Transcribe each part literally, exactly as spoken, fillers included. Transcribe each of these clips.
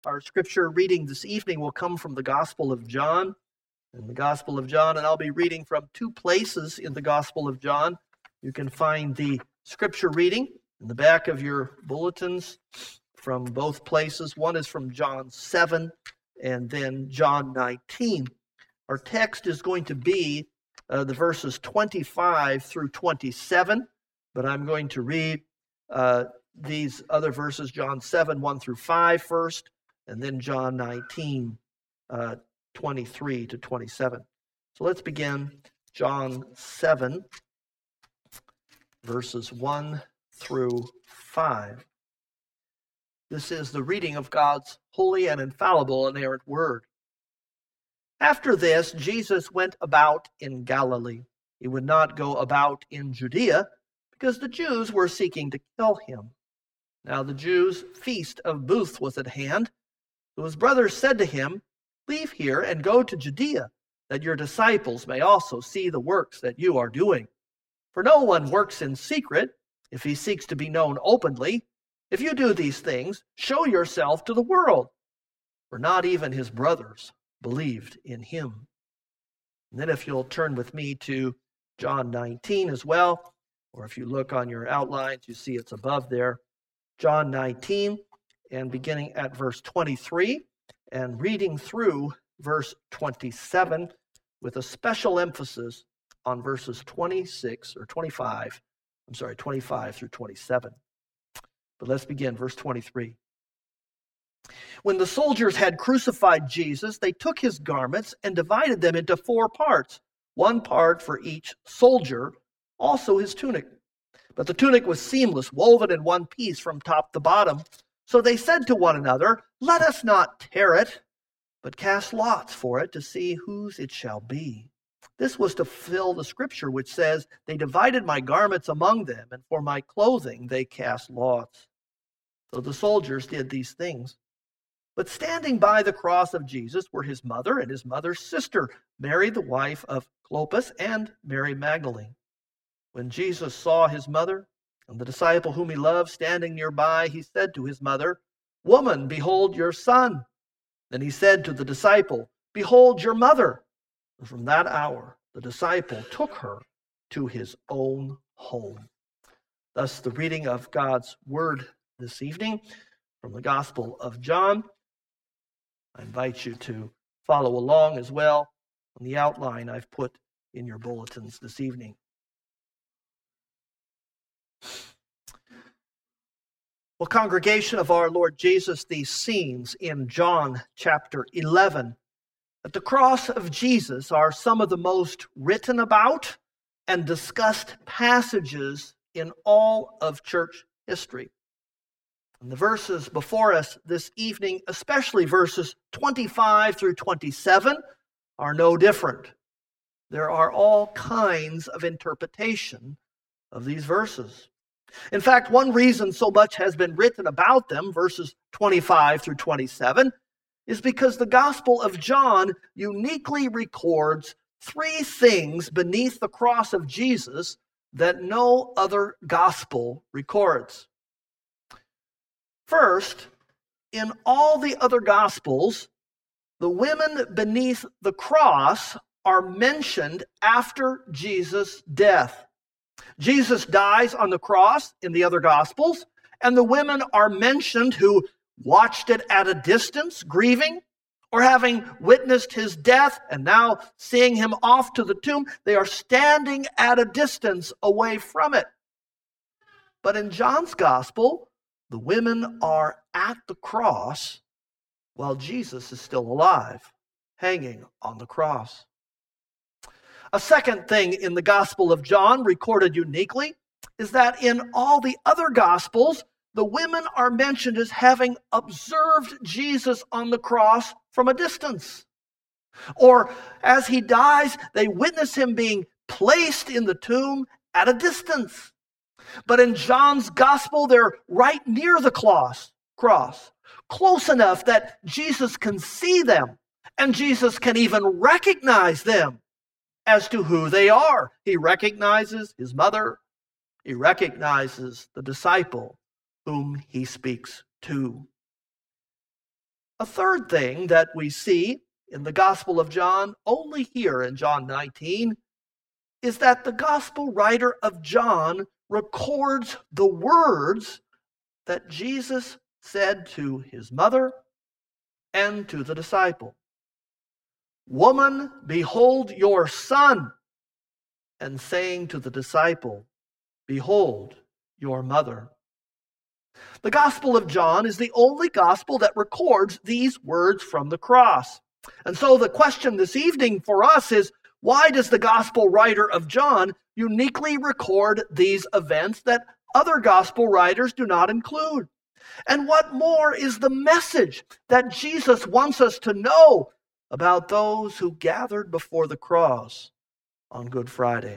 Our scripture reading this evening will come from the Gospel of John. In the Gospel of John, and I'll be reading from two places in the Gospel of John. You can find the scripture reading in the back of your bulletins from both places. One is from John seven and then John nineteen. Our text is going to be uh, the verses twenty-five through twenty-seven, but I'm going to read uh, these other verses, John seven, one through five first, and then John nineteen, uh, twenty-three to twenty-seven. So let's begin John seven, verses one through five. This is the reading of God's holy and infallible inerrant word. After this, Jesus went about in Galilee. He would not go about in Judea, because the Jews were seeking to kill him. Now the Jews' feast of booths was at hand. So his brothers said to him, "Leave here and go to Judea, that your disciples may also see the works that you are doing. For no one works in secret if he seeks to be known openly. If you do these things, show yourself to the world." For not even his brothers believed in him. And then if you'll turn with me to John nineteen as well, or if you look on your outlines, you see it's above there. John nineteen, and beginning at verse twenty-three, and reading through verse twenty-seven with a special emphasis on verses twenty-six or twenty-five, I'm sorry, twenty-five through twenty-seven. But let's begin, verse twenty-three. When the soldiers had crucified Jesus, they took his garments and divided them into four parts, one part for each soldier, also his tunic. But the tunic was seamless, woven in one piece from top to bottom. So they said to one another, "Let us not tear it, but cast lots for it to see whose it shall be." This was to fulfill the scripture which says, "They divided my garments among them, and for my clothing they cast lots." So the soldiers did these things. But standing by the cross of Jesus were his mother and his mother's sister, Mary the wife of Clopas, and Mary Magdalene. When Jesus saw his mother and the disciple whom he loved standing nearby, he said to his mother, "Woman, behold your son." Then he said to the disciple, "Behold your mother." And from that hour, the disciple took her to his own home. Thus the reading of God's word this evening from the Gospel of John. I invite you to follow along as well on the outline I've put in your bulletins this evening. Well, congregation of our Lord Jesus, these scenes in John chapter eleven at the cross of Jesus are some of the most written about and discussed passages in all of church history. And the verses before us this evening, especially verses twenty-five through twenty-seven, are no different. There are all kinds of interpretation of these verses. In fact, one reason so much has been written about them, verses twenty-five through twenty-seven, is because the Gospel of John uniquely records three things beneath the cross of Jesus that no other gospel records. First, in all the other Gospels, the women beneath the cross are mentioned after Jesus' death. Jesus dies on the cross in the other Gospels, and the women are mentioned who watched it at a distance, grieving, or having witnessed his death and now seeing him off to the tomb. They are standing at a distance away from it. But in John's Gospel, the women are at the cross while Jesus is still alive, hanging on the cross. A second thing in the Gospel of John, recorded uniquely, is that in all the other Gospels, the women are mentioned as having observed Jesus on the cross from a distance. Or as he dies, they witness him being placed in the tomb at a distance. But in John's Gospel, they're right near the cross, cross, close enough that Jesus can see them, and Jesus can even recognize them as to who they are. He recognizes his mother. He recognizes the disciple whom he speaks to. A third thing that we see in the Gospel of John, only here in John nineteen, is that the Gospel writer of John records the words that Jesus said to his mother and to the disciple. "Woman, behold your son," and saying to the disciple, "Behold your mother." The Gospel of John is the only gospel that records these words from the cross. And so the question this evening for us is, why does the Gospel writer of John uniquely record these events that other gospel writers do not include? And what more is the message that Jesus wants us to know about those who gathered before the cross on Good Friday?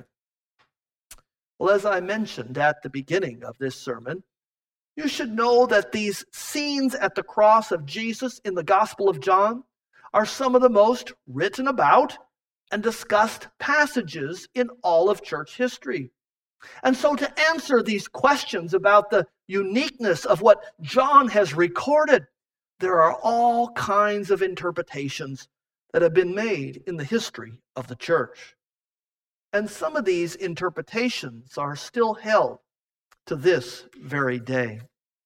Well, as I mentioned at the beginning of this sermon, you should know that these scenes at the cross of Jesus in the Gospel of John are some of the most written about and discussed passages in all of church history. And so to answer these questions about the uniqueness of what John has recorded, there are all kinds of interpretations that have been made in the history of the church. And some of these interpretations are still held to this very day.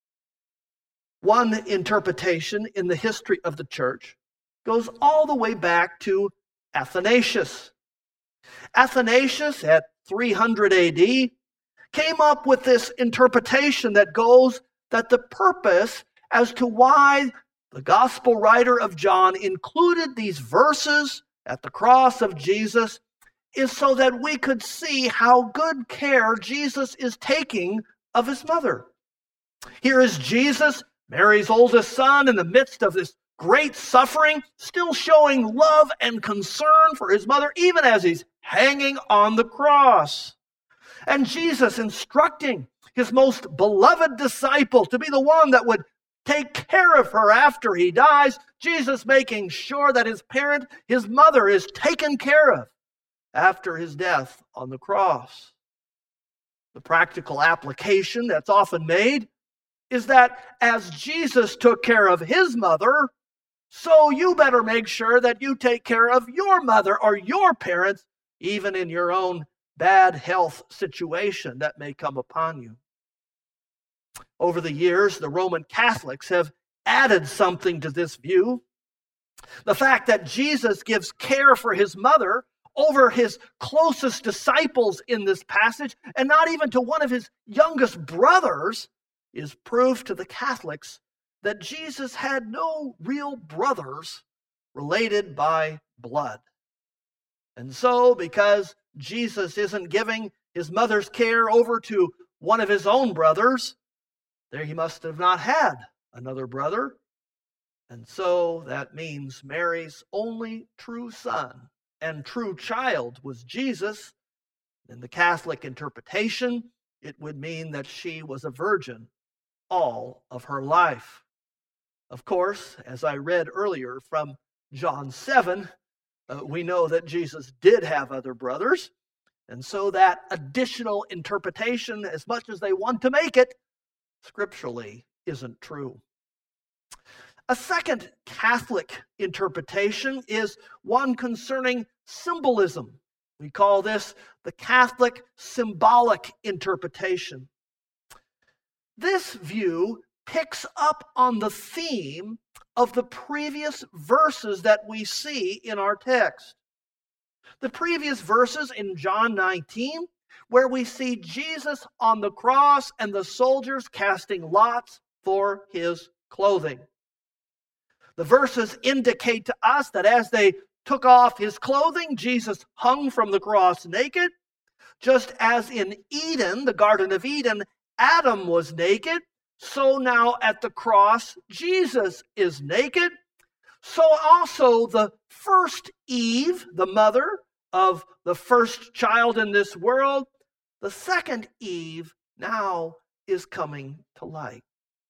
One interpretation in the history of the church goes all the way back to Athanasius. Athanasius, at three hundred A D, came up with this interpretation that goes that the purpose as to why the gospel writer of John included these verses at the cross of Jesus is so that we could see how good care Jesus is taking of his mother. Here is Jesus, Mary's oldest son, in the midst of this great suffering, still showing love and concern for his mother, even as he's hanging on the cross. And Jesus instructing his most beloved disciple to be the one that would take care of her after he dies. Jesus making sure that his parent, his mother, is taken care of after his death on the cross. The practical application that's often made is that as Jesus took care of his mother, so you better make sure that you take care of your mother or your parents, even in your own bad health situation that may come upon you. Over the years, the Roman Catholics have added something to this view. The fact that Jesus gives care for his mother over his closest disciples in this passage, and not even to one of his youngest brothers, is proof to the Catholics that Jesus had no real brothers related by blood. And so, because Jesus isn't giving his mother's care over to one of his own brothers, there he must have not had another brother. And so that means Mary's only true son and true child was Jesus. In the Catholic interpretation, it would mean that she was a virgin all of her life. Of course, as I read earlier from John seven, uh, we know that Jesus did have other brothers. And so that additional interpretation, as much as they want to make it, scripturally isn't true. A second Catholic interpretation is one concerning symbolism. We call this the Catholic symbolic interpretation. This view picks up on the theme of the previous verses that we see in our text. The previous verses in John nineteen, where we see Jesus on the cross and the soldiers casting lots for his clothing. The verses indicate to us that as they took off his clothing, Jesus hung from the cross naked. Just as in Eden, the Garden of Eden, Adam was naked, so now at the cross, Jesus is naked. So also the first Eve, the mother of the first child in this world, the second Eve now is coming to light.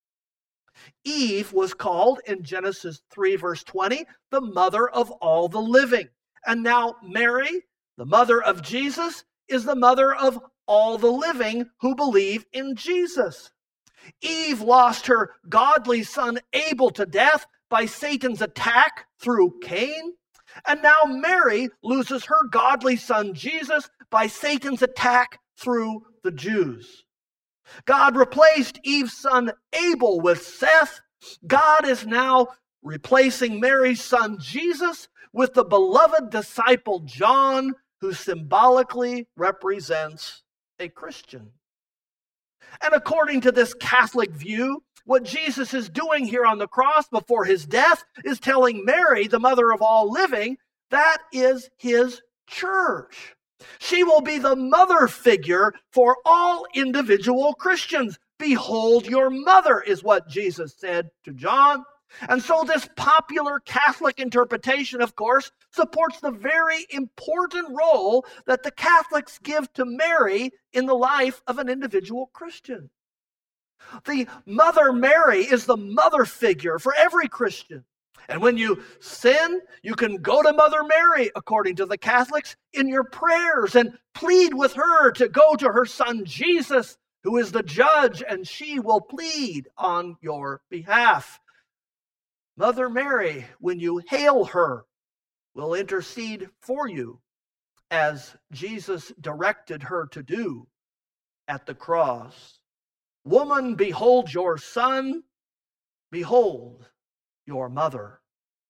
Eve was called in Genesis three, verse twenty, the mother of all the living. And now Mary, the mother of Jesus, is the mother of all the living who believe in Jesus. Eve lost her godly son Abel to death, by Satan's attack through Cain. And now Mary loses her godly son Jesus by Satan's attack through the Jews. God replaced Eve's son Abel with Seth. God is now replacing Mary's son Jesus with the beloved disciple John, who symbolically represents a Christian. And according to this Catholic view, what Jesus is doing here on the cross before his death is telling Mary, the mother of all living, that is his church. She will be the mother figure for all individual Christians. Behold your mother, is what Jesus said to John. And so this popular Catholic interpretation, of course, supports the very important role that the Catholics give to Mary in the life of an individual Christian. The Mother Mary is the mother figure for every Christian. And when you sin, you can go to Mother Mary, according to the Catholics, in your prayers and plead with her to go to her son Jesus, who is the judge, and she will plead on your behalf. Mother Mary, when you hail her, will intercede for you, as Jesus directed her to do at the cross. Woman, behold your son, behold your mother.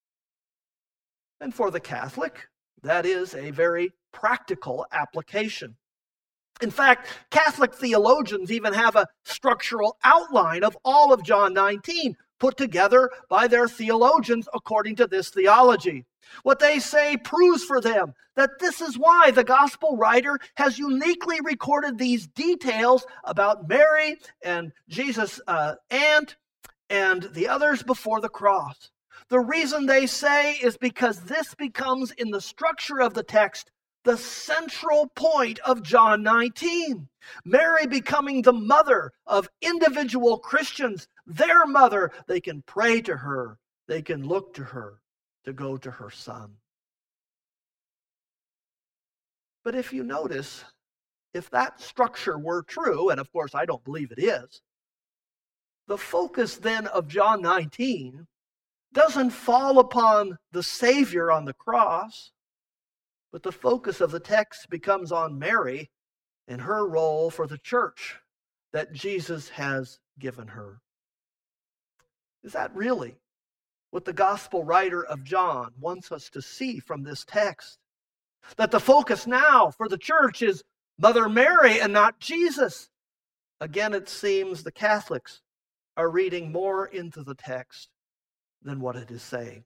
And for the Catholic, that is a very practical application. In fact, Catholic theologians even have a structural outline of all of John nineteen, put together by their theologians according to this theology. What they say proves for them that this is why the gospel writer has uniquely recorded these details about Mary and Jesus' uh, aunt and the others before the cross. The reason they say is because this becomes, in the structure of the text, the central point of John nineteen. Mary becoming the mother of individual Christians, their mother. They can pray to her. They can look to her to go to her son. But if you notice, if that structure were true, and of course I don't believe it is, the focus then of John nineteen doesn't fall upon the Savior on the cross, but the focus of the text becomes on Mary and her role for the church that Jesus has given her. Is that really what the gospel writer of John wants us to see from this text? That the focus now for the church is Mother Mary and not Jesus? Again, it seems the Catholics are reading more into the text than what it is saying.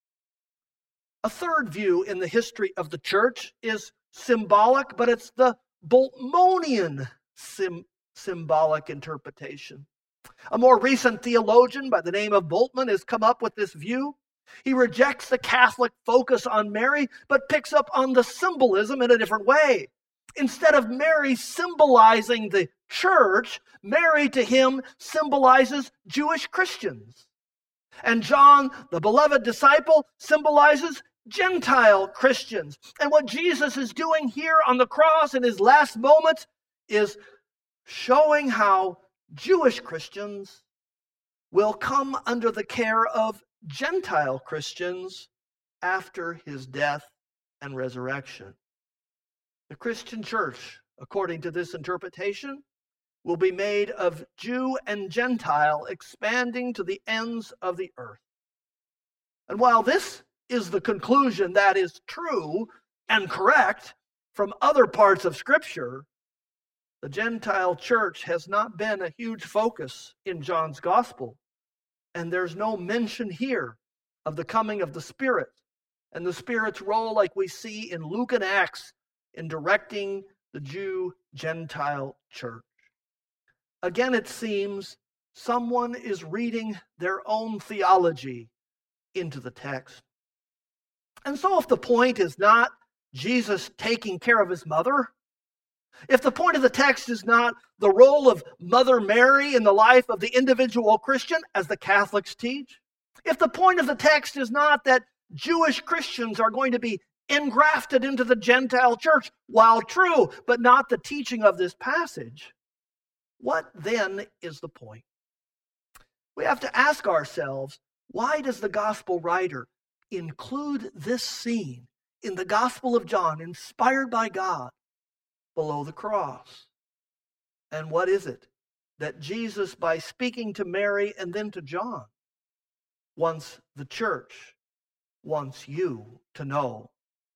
A third view in the history of the church is symbolic, but it's the Bultmannian sim- symbolic interpretation. A more recent theologian by the name of Bultmann has come up with this view. He rejects the Catholic focus on Mary, but picks up on the symbolism in a different way. Instead of Mary symbolizing the church, Mary to him symbolizes Jewish Christians. And John, the beloved disciple, symbolizes Gentile Christians. And what Jesus is doing here on the cross in his last moments is showing how Jewish Christians will come under the care of Gentile Christians after his death and resurrection. The Christian church, according to this interpretation, will be made of Jew and Gentile, expanding to the ends of the earth. And while this is the conclusion that is true and correct from other parts of Scripture, the Gentile church has not been a huge focus in John's gospel. And there's no mention here of the coming of the Spirit and the Spirit's role like we see in Luke and Acts in directing the Jew-Gentile church. Again, it seems someone is reading their own theology into the text. And so if the point is not Jesus taking care of his mother, if the point of the text is not the role of Mother Mary in the life of the individual Christian, as the Catholics teach, if the point of the text is not that Jewish Christians are going to be engrafted into the Gentile church, while true, but not the teaching of this passage, what then is the point? We have to ask ourselves, Why does the gospel writer include this scene in the Gospel of John, inspired by God, below the cross? And what is it that Jesus, by speaking to Mary and then to John, wants the church, wants you to know?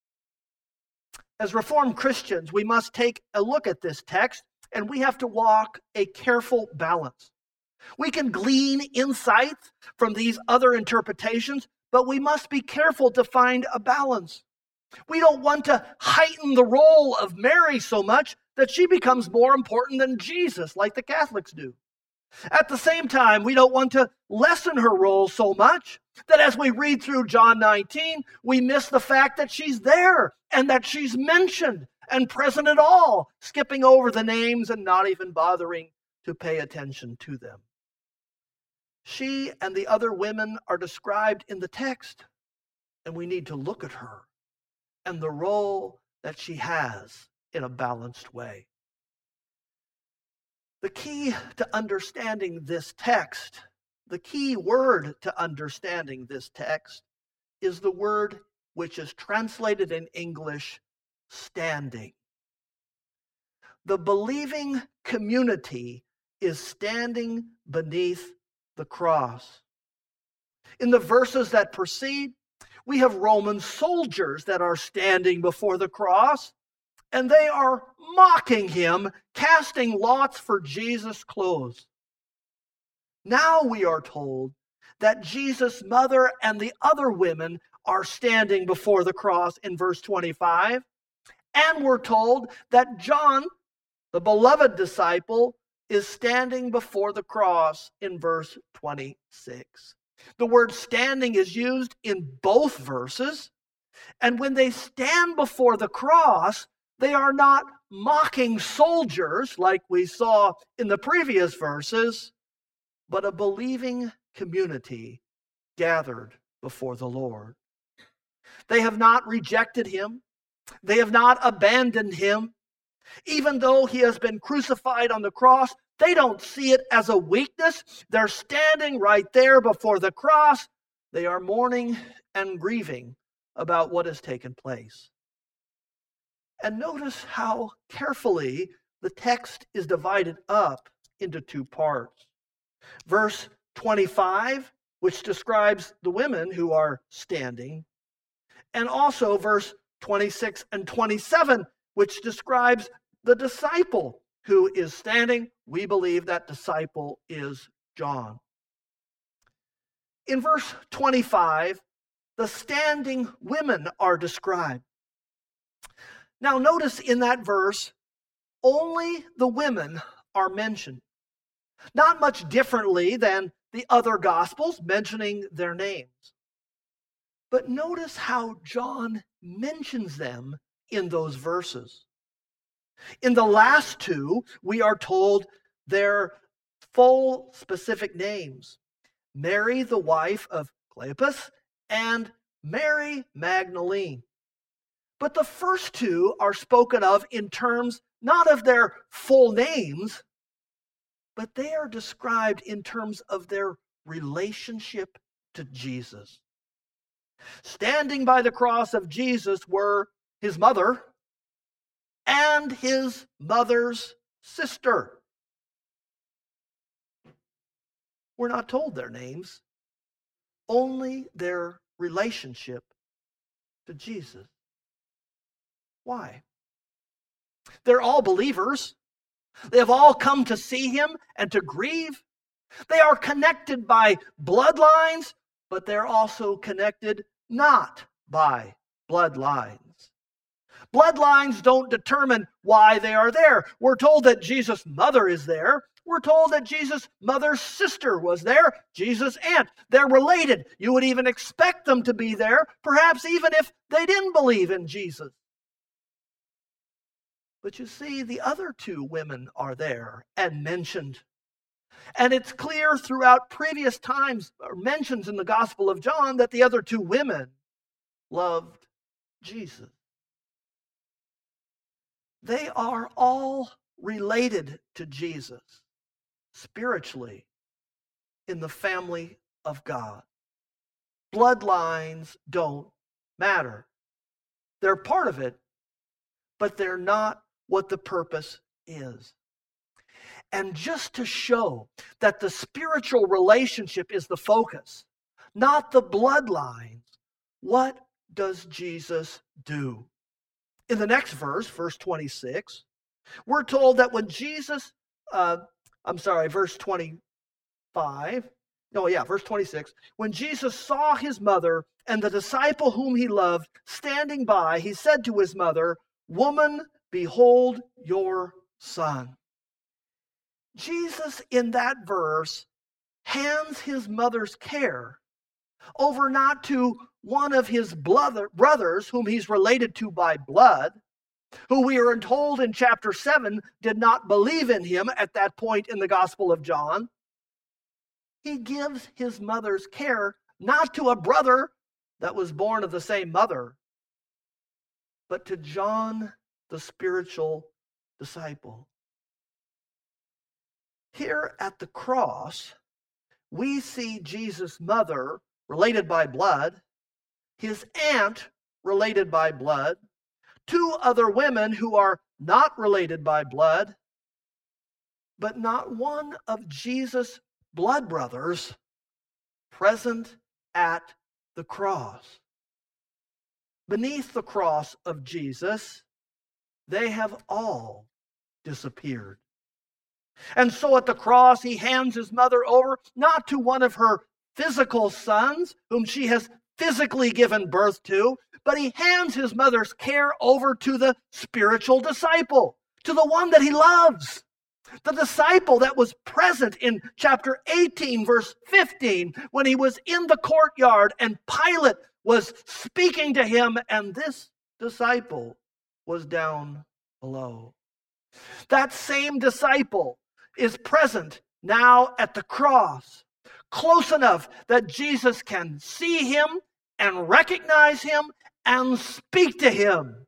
As Reformed Christians, we must take a look at this text, and we have to walk a careful balance. We can glean insights from these other interpretations, but we must be careful to find a balance. We don't want to heighten the role of Mary so much that she becomes more important than Jesus, like the Catholics do. At the same time, we don't want to lessen her role so much that as we read through John nineteen, we miss the fact that she's there and that she's mentioned and present at all, skipping over the names and not even bothering to pay attention to them. She and the other women are described in the text, and we need to look at her and the role that she has in a balanced way. The key to understanding this text, the key word to understanding this text, is the word which is translated in English, standing. The believing community is standing beneath the cross. In the verses that precede, we have Roman soldiers that are standing before the cross, and they are mocking him, casting lots for Jesus' clothes. Now we are told that Jesus' mother and the other women are standing before the cross in verse twenty-five, and we're told that John, the beloved disciple, is standing before the cross in verse twenty-six. The word standing is used in both verses, and when they stand before the cross, they are not mocking soldiers like we saw in the previous verses, but a believing community gathered before the Lord. They have not rejected him. They have not abandoned him. Even though he has been crucified on the cross, they don't see it as a weakness. They're standing right there before the cross. They are mourning and grieving about what has taken place. And notice how carefully the text is divided up into two parts. Verse twenty-five, which describes the women who are standing, and also verse twenty-six and twenty-seven, which describes the disciple who is standing. We believe that disciple is John. In verse twenty-five, the standing women are described. Now notice in that verse, only the women are mentioned. Not much differently than the other Gospels mentioning their names. But notice how John mentions them in those verses. In the last two, we are told their full specific names. Mary, the wife of Cleopas, and Mary Magdalene. But the first two are spoken of in terms not of their full names, but they are described in terms of their relationship to Jesus. Standing by the cross of Jesus were his mother and his mother's sister. We're not told their names, only their relationship to Jesus. Why? They're all believers. They have all come to see him and to grieve. They are connected by bloodlines, but they're also connected not by bloodlines. Bloodlines don't determine why they are there. We're told that Jesus' mother is there. We're told that Jesus' mother's sister was there, Jesus' aunt. They're related. You would even expect them to be there, perhaps even if they didn't believe in Jesus. But you see, the other two women are there and mentioned. And it's clear throughout previous times, or mentions in the Gospel of John, that the other two women loved Jesus. They are all related to Jesus spiritually in the family of God. bloodlines don't matter. They're part of it, but they're not what the purpose is. And just to show that the spiritual relationship is the focus, not the bloodlines, what does Jesus do? In the next verse, verse twenty-six, we're told that when Jesus, uh, I'm sorry, verse twenty-five, oh yeah, verse twenty-six, when Jesus saw his mother and the disciple whom he loved standing by, he said to his mother, "Woman, behold your son." Jesus, in that verse, hands his mother's care over not to one of his brothers whom he's related to by blood, who we are told in chapter seven did not believe in him at that point in the Gospel of John. He gives his mother's care not to a brother that was born of the same mother, but to John, the spiritual disciple. Here at the cross, we see Jesus' mother, related by blood, his aunt, related by blood, two other women who are not related by blood, but not one of Jesus' blood brothers present at the cross. Beneath the cross of Jesus, they have all disappeared. And so at the cross, he hands his mother over not to one of her physical sons, whom she has physically given birth to, but he hands his mother's care over to the spiritual disciple, to the one that he loves. The disciple that was present in chapter eighteen, verse fifteen, when he was in the courtyard and Pilate was speaking to him, and this disciple was down below. That same disciple is present now at the cross, close enough that Jesus can see him and recognize him and speak to him,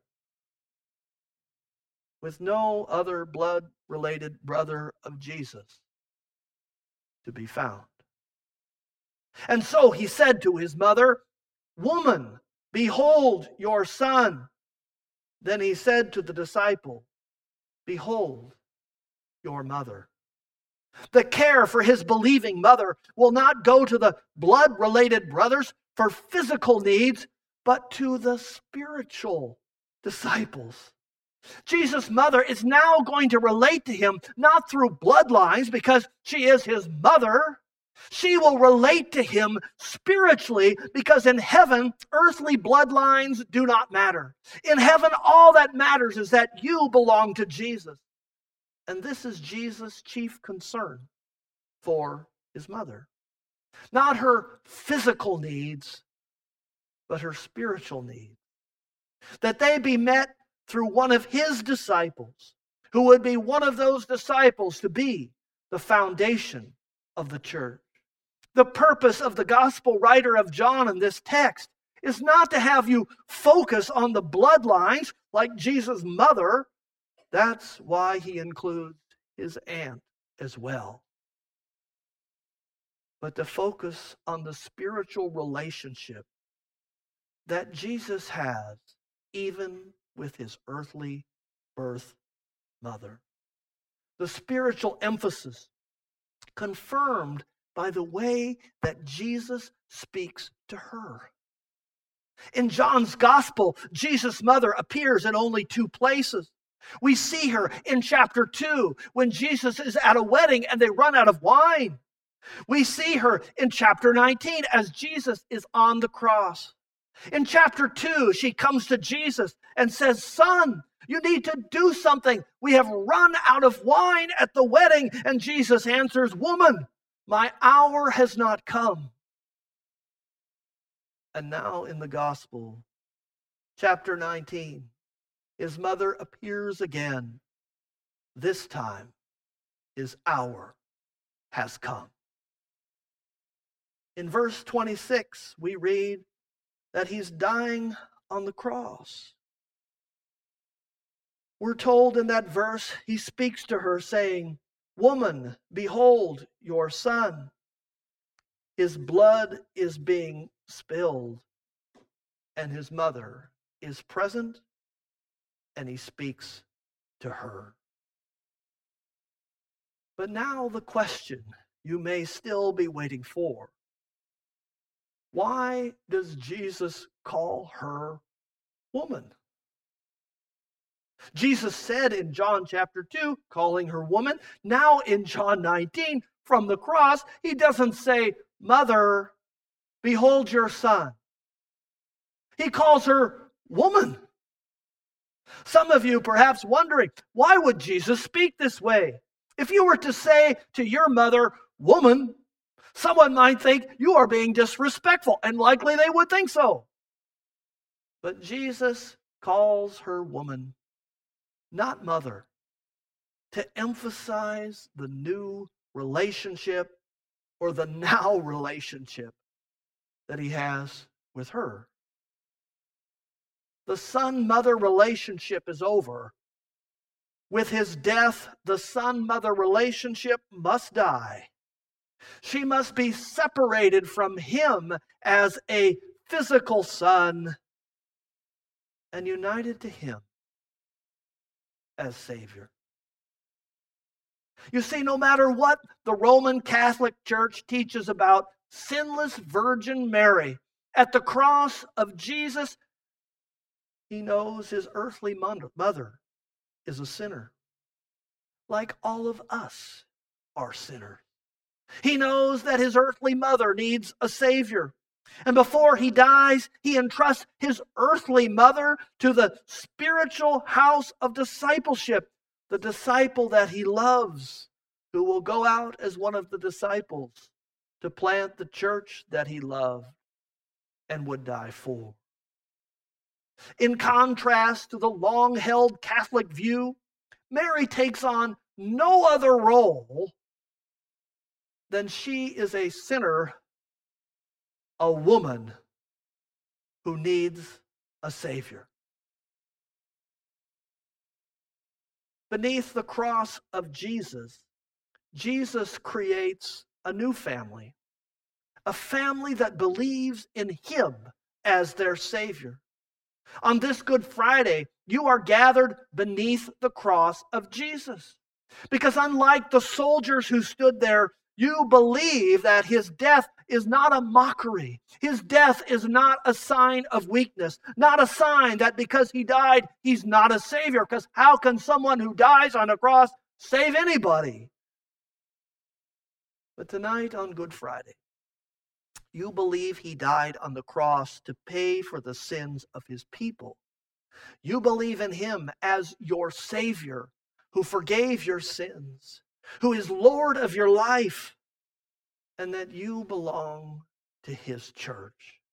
with no other blood-related brother of Jesus to be found. And so he said to his mother, "Woman, behold your son." Then he said to the disciple, "Behold your mother." The care for his believing mother will not go to the blood-related brothers for physical needs, but to the spiritual disciples. Jesus' mother is now going to relate to him not through bloodlines because she is his mother. She will relate to him spiritually because in heaven, earthly bloodlines do not matter. In heaven, all that matters is that you belong to Jesus. And this is Jesus' chief concern for his mother. Not her physical needs, but her spiritual needs. That they be met through one of his disciples, who would be one of those disciples to be the foundation of the church. The purpose of the gospel writer of John in this text is not to have you focus on the bloodlines like Jesus' mother. That's why he includes his aunt as well. But to focus on the spiritual relationship that Jesus has even with his earthly birth mother. The spiritual emphasis confirmed by the way that Jesus speaks to her. In John's gospel, Jesus' mother appears in only two places. We see her in chapter two when Jesus is at a wedding and they run out of wine. We see her in chapter nineteen as Jesus is on the cross. In chapter two, she comes to Jesus and says, "Son, you need to do something. We have run out of wine at the wedding." And Jesus answers, "Woman, my hour has not come." And now in the gospel, chapter nineteen, his mother appears again. This time, his hour has come. In verse twenty-six, we read that he's dying on the cross. We're told in that verse, he speaks to her saying, "Woman, behold your son." His blood is being spilled, and his mother is present, and he speaks to her. But now the question you may still be waiting for: why does Jesus call her woman? Jesus said in John chapter two, calling her woman. Now in John nineteen, from the cross, he doesn't say, "Mother, behold your son." He calls her woman. Some of you perhaps wondering, why would Jesus speak this way? If you were to say to your mother, "Woman," someone might think you are being disrespectful, and likely they would think so. But Jesus calls her woman, not mother, to emphasize the new relationship, or the now relationship, that he has with her. The son-mother relationship is over. With his death, the son-mother relationship must die. She must be separated from him as a physical son and united to him as Savior. You see, no matter what the Roman Catholic Church teaches about sinless Virgin Mary, at the cross of Jesus, he knows his earthly mother is a sinner, like all of us are sinners. He knows that his earthly mother needs a Savior. And before he dies, he entrusts his earthly mother to the spiritual house of discipleship, the disciple that he loves, who will go out as one of the disciples to plant the church that he loved and would die for. In contrast to the long-held Catholic view, Mary takes on no other role than she is a sinner, a woman who needs a Savior. Beneath the cross of Jesus, Jesus creates a new family, a family that believes in him as their Savior. On this Good Friday, you are gathered beneath the cross of Jesus, because unlike the soldiers who stood there, you believe that his death is not a mockery. His death is not a sign of weakness, not a sign that because he died, he's not a Savior. Because how can someone who dies on a cross save anybody? But tonight on Good Friday, you believe he died on the cross to pay for the sins of his people. You believe in him as your Savior, who forgave your sins, who is Lord of your life, and that you belong to his church.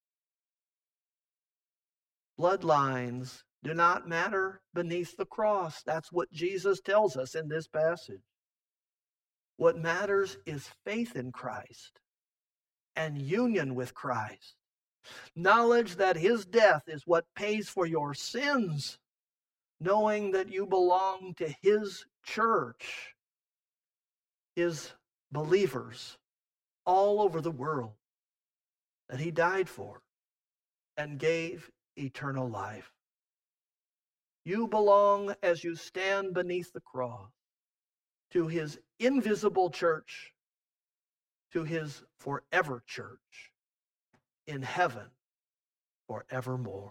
Bloodlines do not matter beneath the cross. That's what Jesus tells us in this passage. What matters is faith in Christ and union with Christ. Knowledge that his death is what pays for your sins. Knowing that you belong to his church, his believers all over the world that he died for and gave eternal life. You belong, as you stand beneath the cross, to his invisible church, to his forever church in heaven forevermore.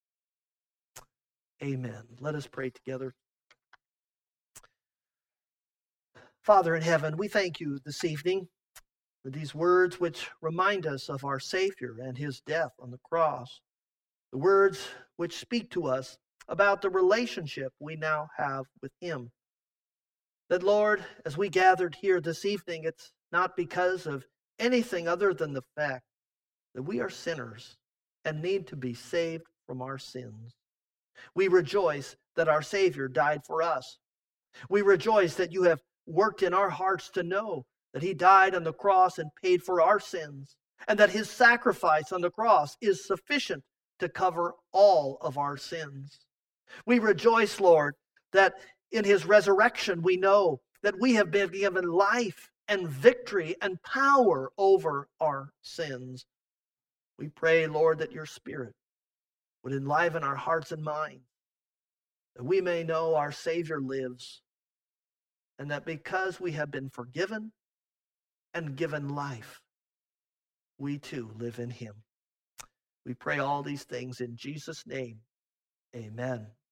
Amen. Let us pray together. Father in heaven, we thank you this evening for these words which remind us of our Savior and his death on the cross. The words which speak to us about the relationship we now have with him. That, Lord, as we gathered here this evening, it's not because of anything other than the fact that we are sinners and need to be saved from our sins. We rejoice that our Savior died for us. We rejoice that you have worked in our hearts to know that he died on the cross and paid for our sins, and that his sacrifice on the cross is sufficient to cover all of our sins. We rejoice, Lord, that in his resurrection we know that we have been given life and victory and power over our sins. We pray, Lord, that your Spirit would enliven our hearts and minds, that we may know our Savior lives, and that because we have been forgiven and given life, we too live in him. We pray all these things in Jesus' name. Amen.